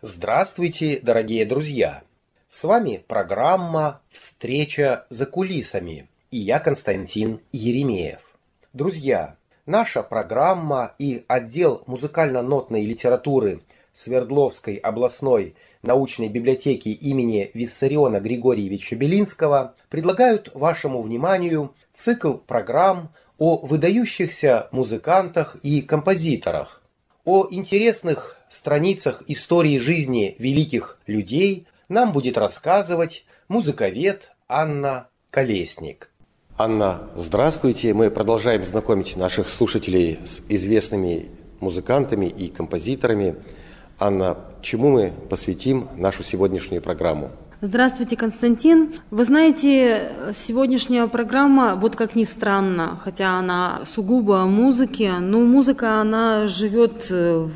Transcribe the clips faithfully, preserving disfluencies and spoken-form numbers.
Здравствуйте, дорогие друзья! С вами программа «Встреча за кулисами» и я Константин Еремеев. Друзья, наша программа и отдел музыкально-нотной литературы Свердловской областной научной библиотеки имени Виссариона Григорьевича Белинского предлагают вашему вниманию цикл программ о выдающихся музыкантах и композиторах, о интересных страницах истории жизни великих людей нам будет рассказывать музыковед Анна Колесник. Анна, здравствуйте. Мы продолжаем знакомить наших слушателей с известными музыкантами и композиторами. Анна, чему мы посвятим нашу сегодняшнюю программу? Здравствуйте, Константин. Вы знаете, сегодняшняя программа, вот как ни странно, хотя она сугубо о музыке, но музыка, она живет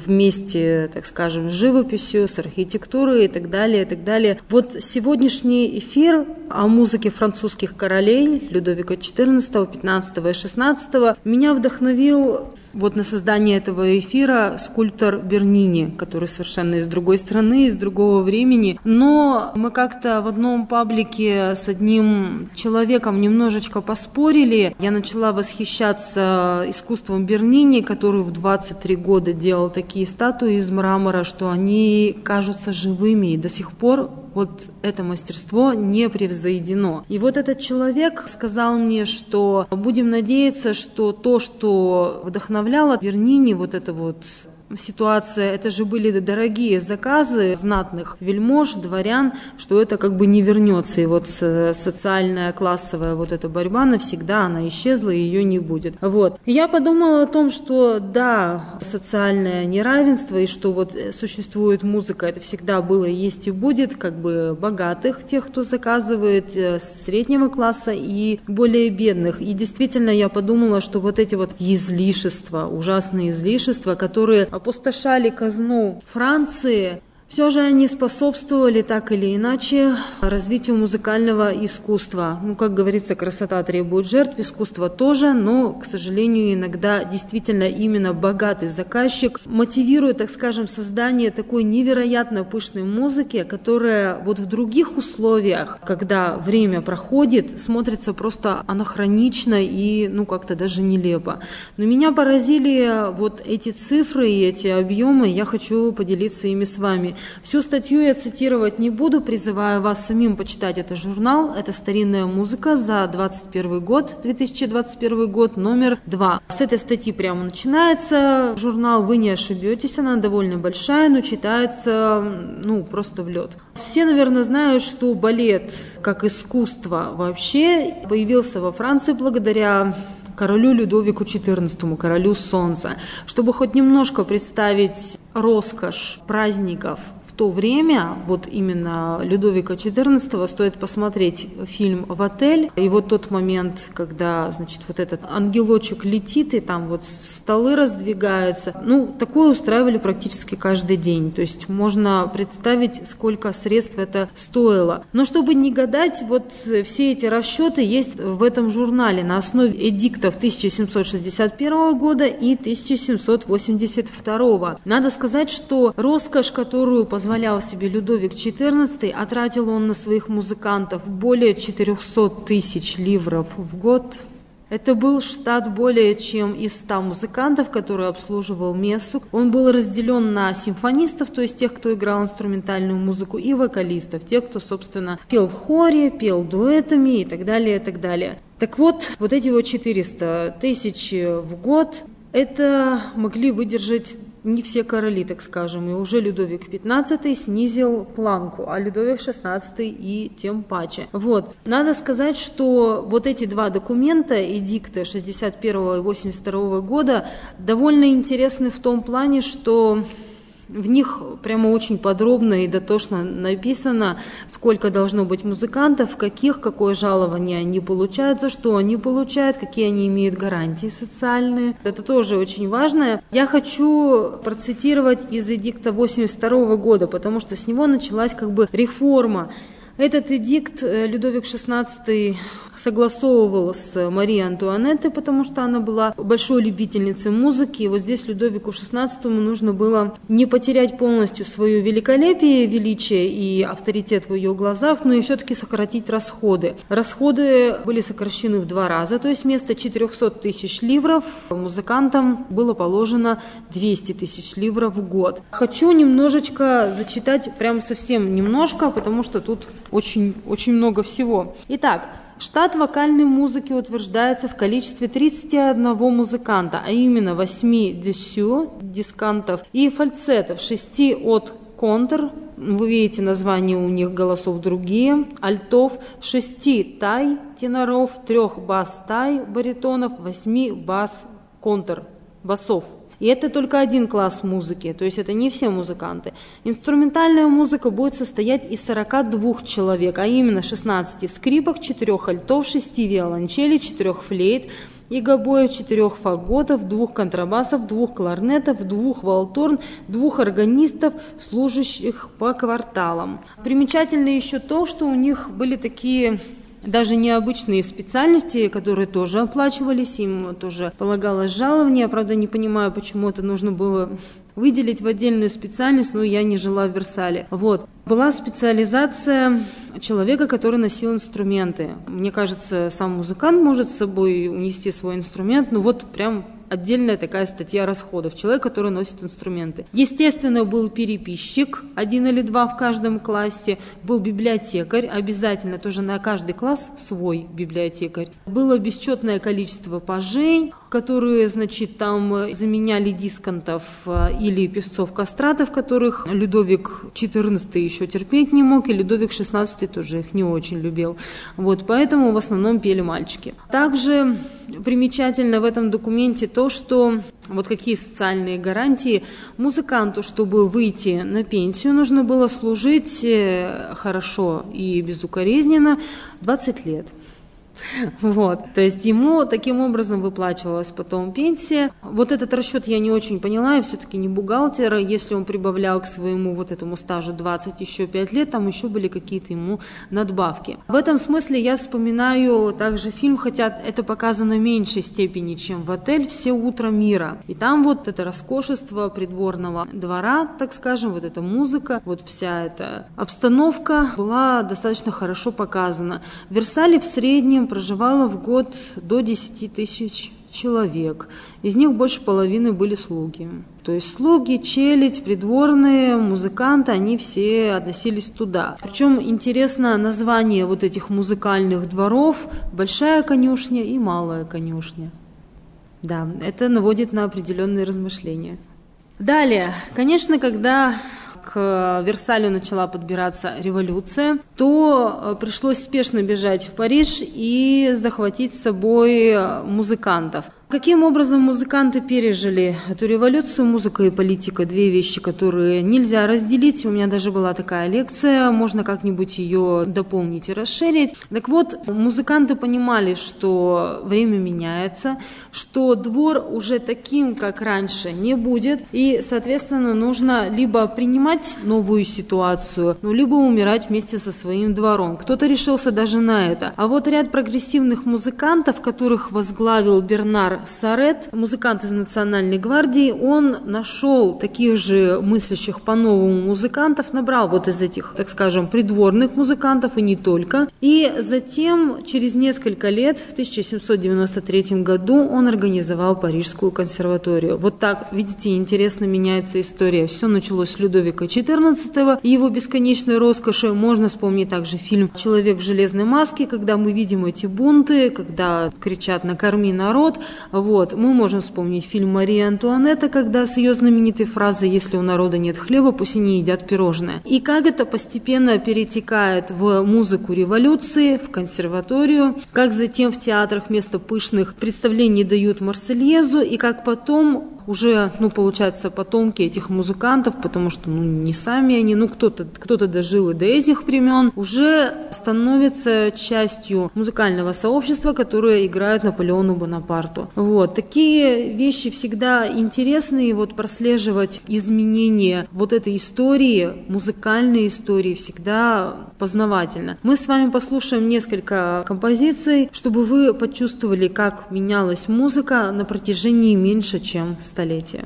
вместе, так скажем, с живописью, с архитектурой и так далее, и так далее. Вот сегодняшний эфир о музыке французских королей Людовика четырнадцатого, пятнадцатого и шестнадцатого меня вдохновил вот на создание этого эфира скульптор Бернини, который совершенно из другой страны, из другого времени. Но мы как-то в одном паблике с одним человеком немножечко поспорили. Я начала восхищаться искусством Бернини, который в двадцать три года делал такие статуи из мрамора, что они кажутся живыми. И до сих пор вот это мастерство не превзойдено. И вот этот человек сказал мне, что будем надеяться, что то, что вдохновляло Бернини, вот это вот ситуация, это же были дорогие заказы знатных вельмож, дворян, что это как бы не вернется. И вот социальная, классовая вот эта борьба навсегда, она исчезла, и ее не будет. Вот. И я подумала о том, что да, социальное неравенство, и что вот существует музыка, это всегда было, есть и будет, как бы богатых, тех, кто заказывает, среднего класса и более бедных. И действительно я подумала, что вот эти вот излишества, ужасные излишества, которые опустошали казну Франции, все же они способствовали так или иначе развитию музыкального искусства. Ну, как говорится, красота требует жертв, искусство тоже, но, к сожалению, иногда действительно именно богатый заказчик мотивирует, так скажем, создание такой невероятно пышной музыки, которая вот в других условиях, когда время проходит, смотрится просто анахронично и, ну, как-то даже нелепо. Но меня поразили вот эти цифры и эти объемы, я хочу поделиться ими с вами. Всю статью я цитировать не буду, призываю вас самим почитать этот журнал. Это «Старинная музыка» за двадцать первый год, две тысячи двадцать первый год, номер два. С этой статьи прямо начинается журнал, вы не ошибетесь, она довольно большая, но читается, ну, просто в лед. Все, наверное, знают, что балет как искусство вообще появился во Франции благодаря королю Людовику четырнадцатому, королю солнца. Чтобы хоть немножко представить роскошь праздников в то время, вот именно Людовика четырнадцатого, стоит посмотреть фильм «В отель». И вот тот момент, когда, значит, вот этот ангелочек летит, и там вот столы раздвигаются. Ну, такое устраивали практически каждый день. То есть можно представить, сколько средств это стоило. Но чтобы не гадать, вот все эти расчеты есть в этом журнале на основе эдиктов тысяча семьсот шестьдесят первого года и тысяча семьсот восемьдесят второго. Надо сказать, что роскошь, которую позволял себе Людовик четырнадцатый, отратил он на своих музыкантов более четырехсот тысяч ливров в год. Это был штат более чем из ста музыкантов, который обслуживал мессу. Он был разделен на симфонистов, то есть тех, кто играл инструментальную музыку, и вокалистов, тех, кто, собственно, пел в хоре, пел дуэтами и так далее, и так далее. Так вот, вот эти вот четыреста тысяч в год, это могли выдержать не все короли, так скажем, и уже Людовик пятнадцатый снизил планку, а Людовик шестнадцатый и тем паче. Вот. Надо сказать, что вот эти два документа, эдикты шестьдесят первого и восемьдесят второго года, довольно интересны в том плане, что в них прямо очень подробно и дотошно написано, сколько должно быть музыкантов, каких, какое жалование они получают, за что они получают, какие они имеют гарантии социальные. Это тоже очень важно. Я хочу процитировать из эдикта восемьдесят второго года, потому что с него началась как бы реформа Этот эдикт Людовик шестнадцатый согласовывал с Марией Антуанеттой, потому что она была большой любительницей музыки. И вот здесь Людовику шестнадцатому нужно было не потерять полностью свое великолепие, величие и авторитет в ее глазах, но и все-таки сократить расходы. Расходы были сокращены в два раза, то есть вместо четырехсот тысяч ливров музыкантам было положено двести тысяч ливров в год. Хочу немножечко зачитать, прям совсем немножко, потому что тут очень, очень много всего. Итак, штат вокальной музыки утверждается в количестве тридцати одного музыканта, а именно восьми десю, дискантов, и фальцетов, шести от контр, вы видите названия у них голосов другие, альтов, шести тай, теноров, трех бас-тай, баритонов, восьми бас-контр, басов. И это только один класс музыки, то есть это не все музыканты. Инструментальная музыка будет состоять из сорока двух человек, а именно шестнадцати скрипок, четырех альтов, шести виолончелей, четырех флейт и гобоев, четырех фаготов, двух контрабасов, двух кларнетов, двух валторн, двух органистов, служащих по кварталам. Примечательно еще то, что у них были такие даже необычные специальности, которые тоже оплачивались, им тоже полагалось жалование. Правда, не понимаю, почему это нужно было выделить в отдельную специальность, но я не жила в Версале. Вот. Была специализация человека, который носил инструменты. Мне кажется, сам музыкант может с собой унести свой инструмент, но вот прям отдельная такая статья расходов. Человек, который носит инструменты. Естественно, был переписчик, один или два в каждом классе. Был библиотекарь, обязательно тоже на каждый класс свой библиотекарь. Было бесчетное количество пажей, которые, значит, там заменяли дискантов или певцов-кастратов, которых Людовик четырнадцатый еще терпеть не мог, и Людовик шестнадцатый тоже их не очень любил. Вот, поэтому в основном пели мальчики. Также примечательно в этом документе то, что вот какие социальные гарантии музыканту, чтобы выйти на пенсию, нужно было служить хорошо и безукоризненно двадцать лет. Вот, то есть ему таким образом выплачивалась потом пенсия. Вот этот расчет я не очень поняла, я все-таки не бухгалтер. Если он прибавлял к своему вот этому стажу двадцать еще пять лет, там еще были какие-то ему надбавки. В этом смысле я вспоминаю также фильм, хотя это показано в меньшей степени, чем в «Отель», «Все утро мира». И там вот это роскошество придворного двора, так скажем, вот эта музыка, вот вся эта обстановка была достаточно хорошо показана. В Версале в среднем проживало в год до десяти тысяч человек. Из них больше половины были слуги. То есть слуги, челядь, придворные, музыканты, они все относились туда. Причем интересно название вот этих музыкальных дворов: большая конюшня и малая конюшня. Да, это наводит на определенные размышления. Далее, конечно, когда к Версалю начала подбираться революция, то пришлось спешно бежать в Париж и захватить с собой музыкантов. Каким образом музыканты пережили эту революцию? Музыка и политика – две вещи, которые нельзя разделить. У меня даже была такая лекция, можно как-нибудь ее дополнить и расширить. Так вот, музыканты понимали, что время меняется, что двор уже таким, как раньше, не будет, и, соответственно, нужно либо принимать новую ситуацию, ну, либо умирать вместе со своим двором. Кто-то решился даже на это. А вот ряд прогрессивных музыкантов, которых возглавил Бернар Сарет, музыкант из Национальной гвардии, он нашел таких же мыслящих по-новому музыкантов, набрал вот из этих, так скажем, придворных музыкантов и не только. И затем, через несколько лет, в тысяча семьсот девяносто третьем году, он организовал Парижскую консерваторию. Вот так, видите, интересно меняется история. Все началось с Людовика четырнадцатого и его бесконечной роскоши. Можно вспомнить также фильм «Человек в железной маске», когда мы видим эти бунты, когда кричат «накорми народ». Вот. Мы можем вспомнить фильм «Мария Антуанетта», когда с ее знаменитой фразой «если у народа нет хлеба, пусть они едят пирожное». И как это постепенно перетекает в музыку революции, в консерваторию, как затем в театрах вместо пышных представлений дают «Марсельезу», и как потом уже, ну, получается, потомки этих музыкантов, потому что, ну, не сами они, ну, кто-то, кто-то дожил и до этих времен, уже становятся частью музыкального сообщества, которое играет Наполеону Бонапарту. Вот. Такие вещи всегда интересны, и вот прослеживать изменения вот этой истории, музыкальной истории, всегда познавательно. Мы с вами послушаем несколько композиций, чтобы вы почувствовали, как менялась музыка на протяжении меньше, чем столетия.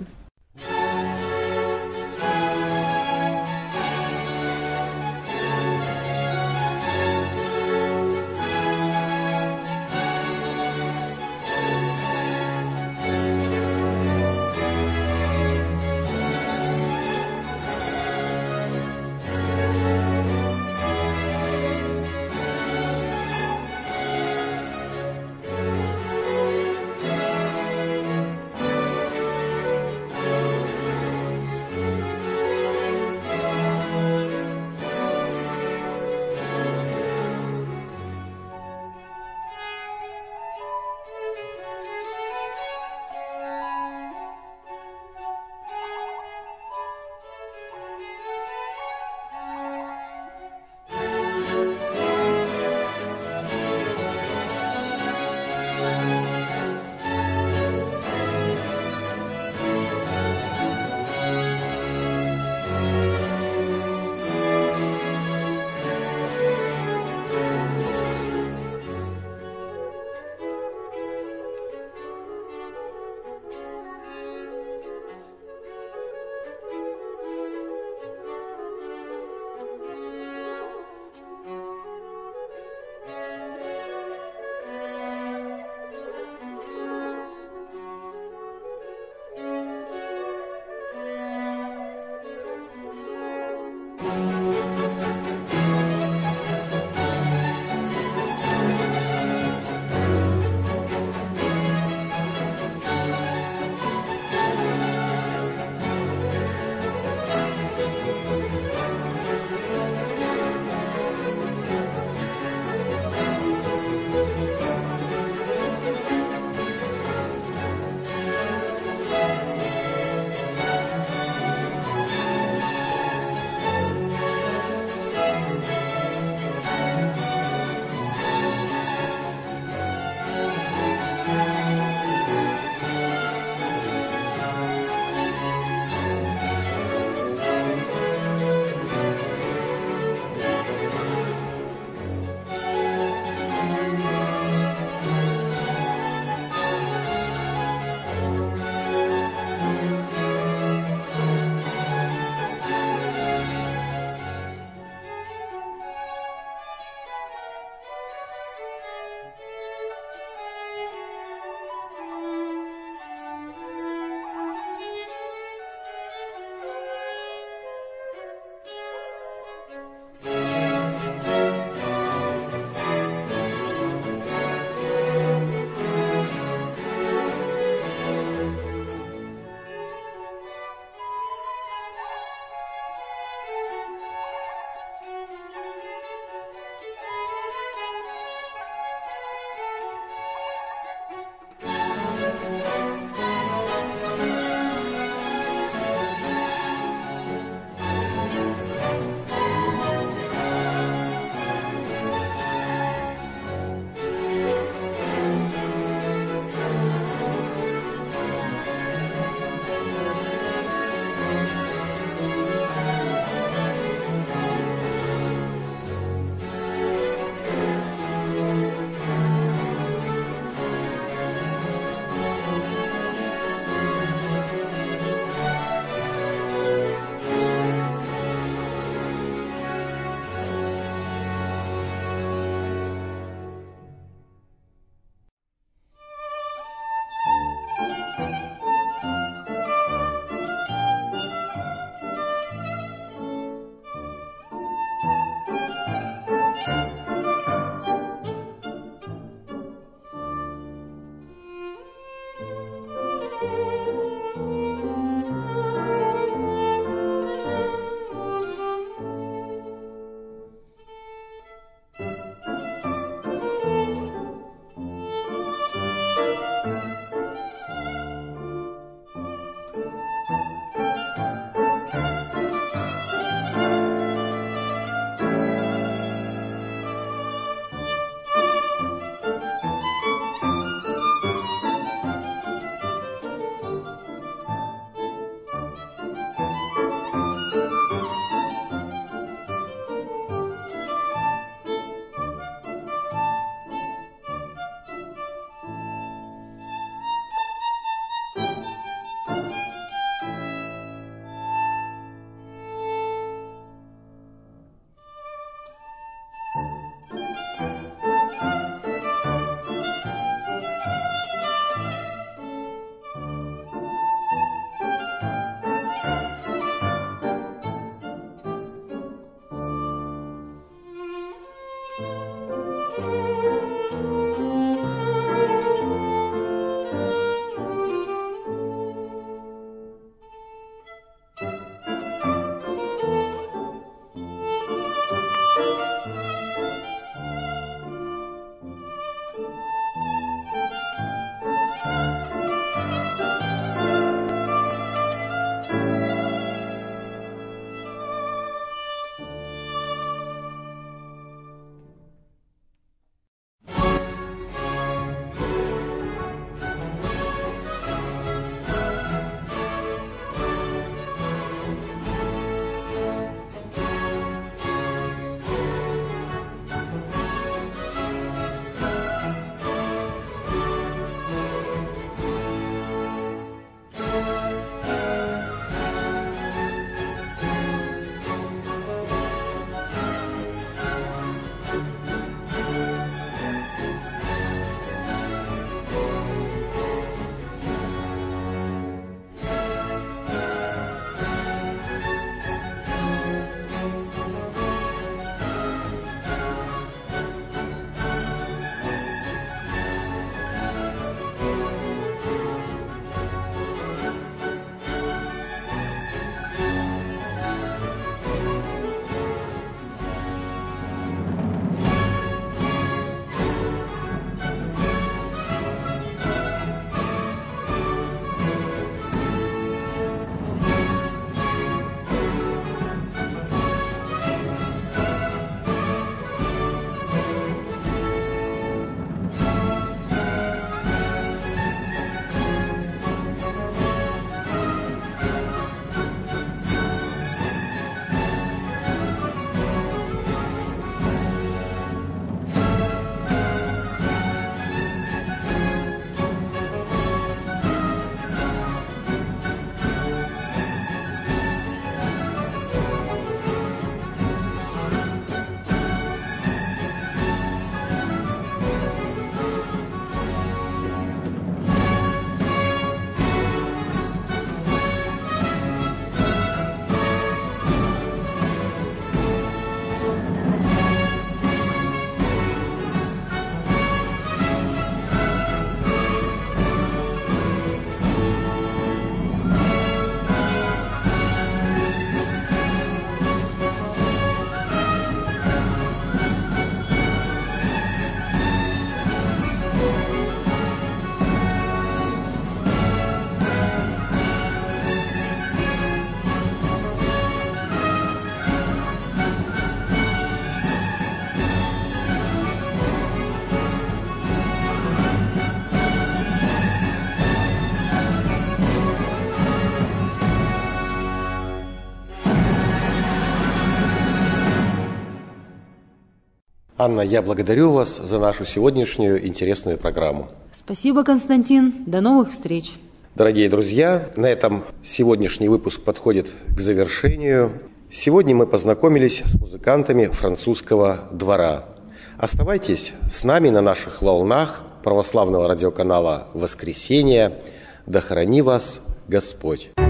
Анна, я благодарю вас за нашу сегодняшнюю интересную программу. Спасибо, Константин. До новых встреч. Дорогие друзья, на этом сегодняшний выпуск подходит к завершению. Сегодня мы познакомились с музыкантами французского двора. Оставайтесь с нами на наших волнах православного радиоканала «Воскресенье». Да храни вас Господь!